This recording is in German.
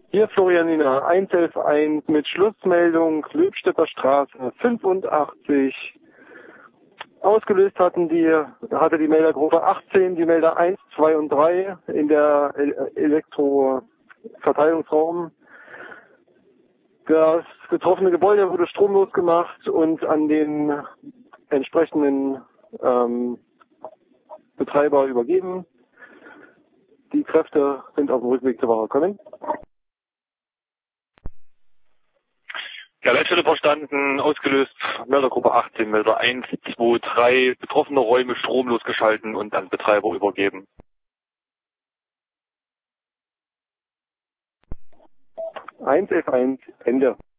Hier Florianina 111 mit Schlussmeldung Löbstädter Straße 85. Ausgelöst hatte die Meldergruppe 18, die Melder 1, 2 und 3 in der Elektroverteilungsraum. Das betroffene Gebäude wurde stromlos gemacht und an den entsprechenden Betreiber übergeben. Die Kräfte sind auf dem Rückweg zur Wache gekommen. Ja, Leitstelle verstanden, ausgelöst, Meldergruppe 18, Melder 1, 2, 3, betroffene Räume stromlos geschalten und an Betreiber übergeben. 111, Ende.